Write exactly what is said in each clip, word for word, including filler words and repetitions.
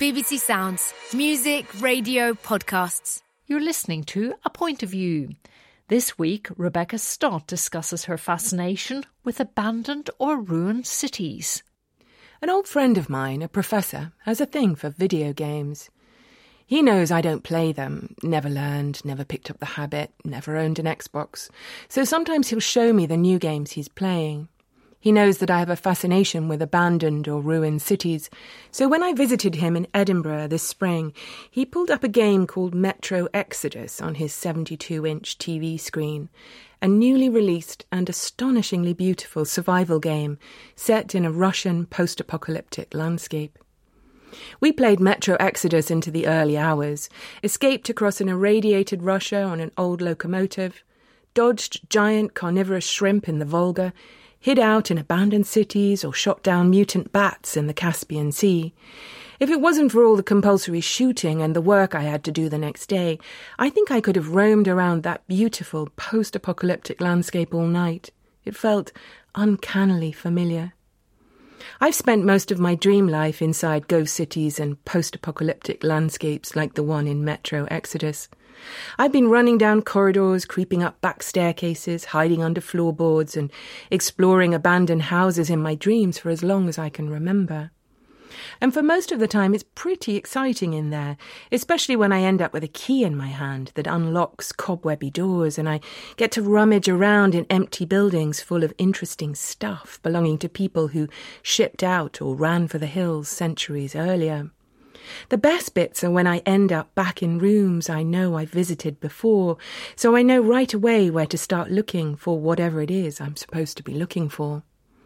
B B C Sounds. Music, radio, podcasts. You're listening to A Point of View. This week, Rebecca Stott discusses her fascination with abandoned or ruined cities. An old friend of mine, a professor, has a thing for video games. He knows I don't play them, never learned, never picked up the habit, never owned an Xbox, so sometimes he'll show me the new games he's playing. He knows that I have a fascination with abandoned or ruined cities, so when I visited him in Edinburgh this spring, he pulled up a game called Metro Exodus on his seventy-two inch T V screen, a newly released and astonishingly beautiful survival game set in a Russian post-apocalyptic landscape. We played Metro Exodus into the early hours, escaped across an irradiated Russia on an old locomotive, dodged giant carnivorous shrimp in the Volga, hid out in abandoned cities or shot down mutant bats in the Caspian Sea. If it wasn't for all the compulsory shooting and the work I had to do the next day, I think I could have roamed around that beautiful post-apocalyptic landscape all night. It felt uncannily familiar. I've spent most of my dream life inside ghost cities and post-apocalyptic landscapes like the one in Metro Exodus. I've been running down corridors, creeping up back staircases, hiding under floorboards and exploring abandoned houses in my dreams for as long as I can remember. And for most of the time it's pretty exciting in there, especially when I end up with a key in my hand that unlocks cobwebby doors and I get to rummage around in empty buildings full of interesting stuff belonging to people who shipped out or ran for the hills centuries earlier. The best bits are when I end up back in rooms I know I visited before, so I know right away where to start looking for whatever it is I'm supposed to be looking for.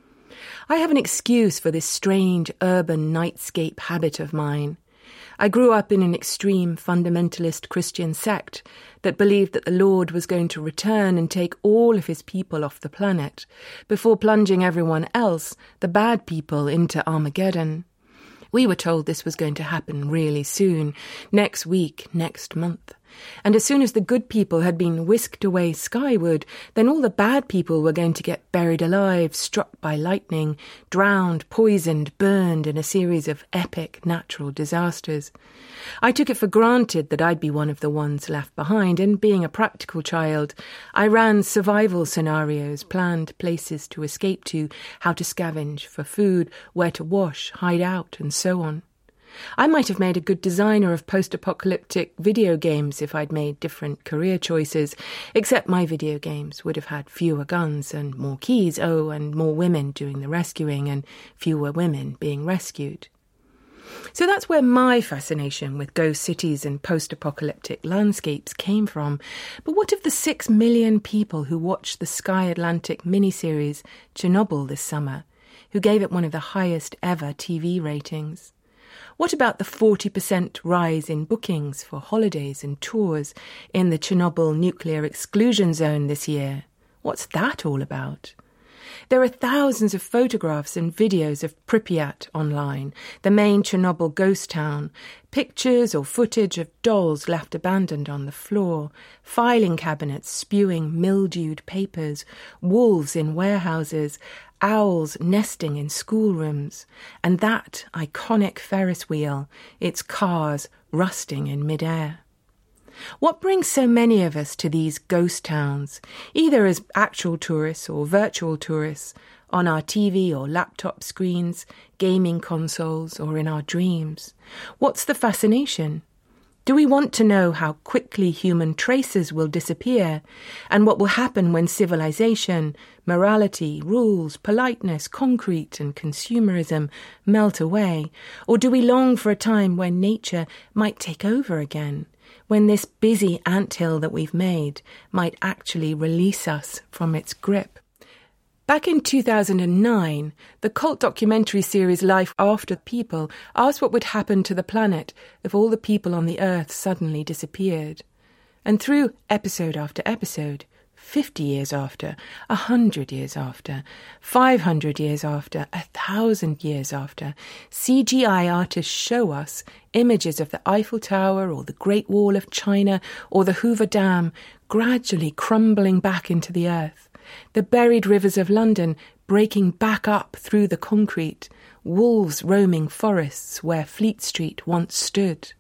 I have an excuse for this strange urban nightscape habit of mine. I grew up in an extreme fundamentalist Christian sect that believed that the Lord was going to return and take all of his people off the planet before plunging everyone else, the bad people, into Armageddon. We were told this was going to happen really soon, next week, next month. And as soon as the good people had been whisked away skyward, then all the bad people were going to get buried alive, struck by lightning, drowned, poisoned, burned in a series of epic natural disasters. I took it for granted that I'd be one of the ones left behind, and being a practical child, I ran survival scenarios, planned places to escape to, how to scavenge for food, where to wash, hide out, and so on. I might have made a good designer of post-apocalyptic video games if I'd made different career choices, except my video games would have had fewer guns and more keys, oh, and more women doing the rescuing and fewer women being rescued. So that's where my fascination with ghost cities and post-apocalyptic landscapes came from. But what of the six million people who watched the Sky Atlantic miniseries Chernobyl this summer, who gave it one of the highest ever T V ratings? What about the forty percent rise in bookings for holidays and tours in the Chernobyl nuclear exclusion zone this year? What's that all about? There are thousands of photographs and videos of Pripyat online, the main Chernobyl ghost town, pictures or footage of dolls left abandoned on the floor, filing cabinets spewing mildewed papers, wolves in warehouses, owls nesting in schoolrooms, and that iconic Ferris wheel, its cars rusting in midair. What brings so many of us to these ghost towns, either as actual tourists or virtual tourists, on our T V or laptop screens, gaming consoles, or in our dreams? What's the fascination? Do we want to know how quickly human traces will disappear and what will happen when civilization, morality, rules, politeness, concrete and consumerism melt away? Or do we long for a time when nature might take over again, when this busy anthill that we've made might actually release us from its grip? Back in two thousand nine, the cult documentary series Life After People asked what would happen to the planet if all the people on the Earth suddenly disappeared. And through episode after episode, fifty years after, a hundred years after, five hundred years after, a thousand years after, C G I artists show us images of the Eiffel Tower or the Great Wall of China or the Hoover Dam gradually crumbling back into the earth, the buried rivers of London breaking back up through the concrete, wolves roaming forests where Fleet Street once stood.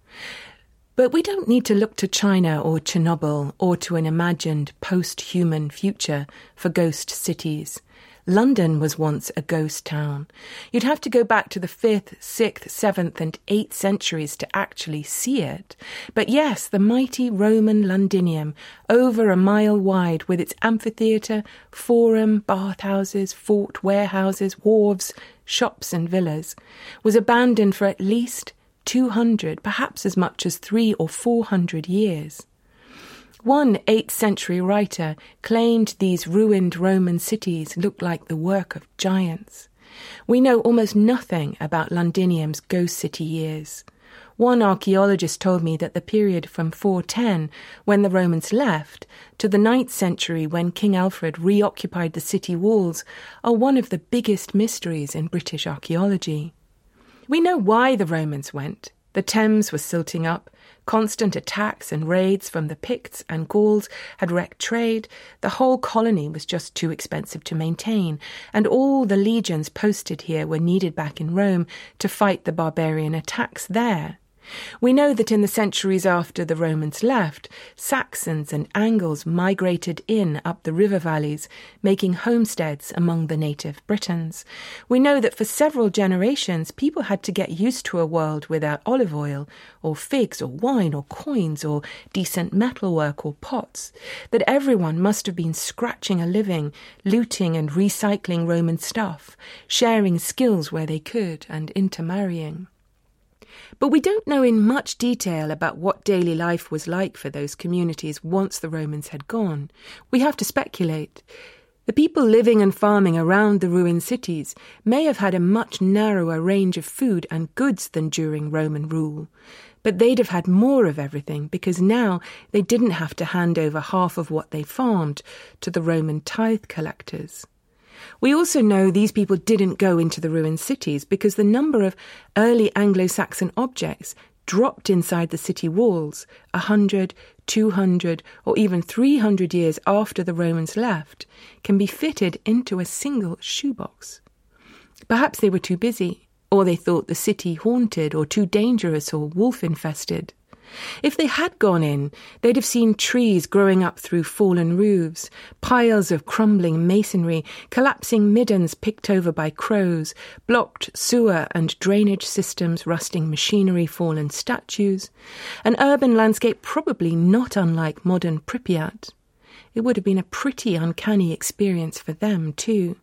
But we don't need to look to China or Chernobyl or to an imagined post-human future for ghost cities. London was once a ghost town. You'd have to go back to the fifth, sixth, seventh and eighth centuries to actually see it. But yes, the mighty Roman Londinium, over a mile wide with its amphitheatre, forum, bathhouses, fort, warehouses, wharves, shops and villas, was abandoned for at least two hundred, perhaps as much as three or four hundred years. One eighth century writer claimed these ruined Roman cities looked like the work of giants. We know almost nothing about Londinium's ghost city years. One archaeologist told me that the period from four ten, when the Romans left, to the ninth century when King Alfred reoccupied the city walls are one of the biggest mysteries in British archaeology. We know why the Romans went. The Thames was silting up, constant attacks and raids from the Picts and Gauls had wrecked trade, the whole colony was just too expensive to maintain, and all the legions posted here were needed back in Rome to fight the barbarian attacks there. We know that in the centuries after the Romans left, Saxons and Angles migrated in up the river valleys, making homesteads among the native Britons. We know that for several generations, people had to get used to a world without olive oil, or figs, or wine, or coins, or decent metalwork, or pots, that everyone must have been scratching a living, looting and recycling Roman stuff, sharing skills where they could, and intermarrying. But we don't know in much detail about what daily life was like for those communities once the Romans had gone. We have to speculate. The people living and farming around the ruined cities may have had a much narrower range of food and goods than during Roman rule. But they'd have had more of everything because now they didn't have to hand over half of what they farmed to the Roman tithe collectors. We also know these people didn't go into the ruined cities because the number of early Anglo-Saxon objects dropped inside the city walls a hundred, two hundred, or even three hundred years after the Romans left can be fitted into a single shoebox. Perhaps they were too busy, or they thought the city haunted or too dangerous or wolf-infested. If they had gone in, they'd have seen trees growing up through fallen roofs, piles of crumbling masonry, collapsing middens picked over by crows, blocked sewer and drainage systems, rusting machinery, fallen statues, an urban landscape probably not unlike modern Pripyat. It would have been a pretty uncanny experience for them, too.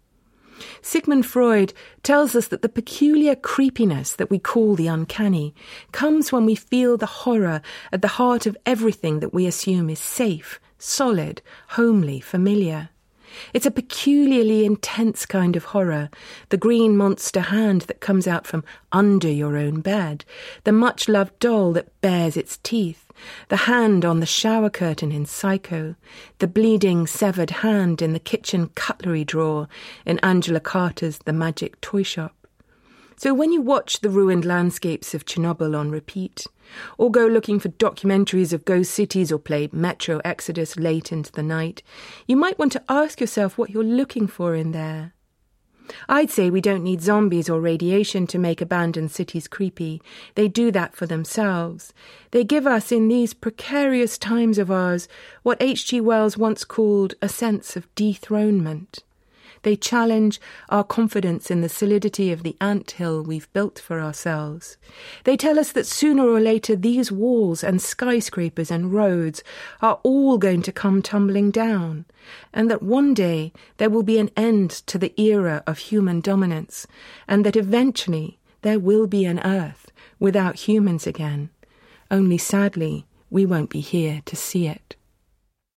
Sigmund Freud tells us that the peculiar creepiness that we call the uncanny comes when we feel the horror at the heart of everything that we assume is safe, solid, homely, familiar. It's a peculiarly intense kind of horror, the green monster hand that comes out from under your own bed, the much-loved doll that bares its teeth, the hand on the shower curtain in Psycho, the bleeding severed hand in the kitchen cutlery drawer in Angela Carter's The Magic Toy Shop. So when you watch the ruined landscapes of Chernobyl on repeat, or go looking for documentaries of ghost cities or play Metro Exodus late into the night, you might want to ask yourself what you're looking for in there. I'd say we don't need zombies or radiation to make abandoned cities creepy. They do that for themselves. They give us, in these precarious times of ours, what H G Wells once called a sense of dethronement. They challenge our confidence in the solidity of the anthill we've built for ourselves. They tell us that sooner or later these walls and skyscrapers and roads are all going to come tumbling down, and that one day there will be an end to the era of human dominance, and that eventually there will be an Earth without humans again. Only sadly, we won't be here to see it.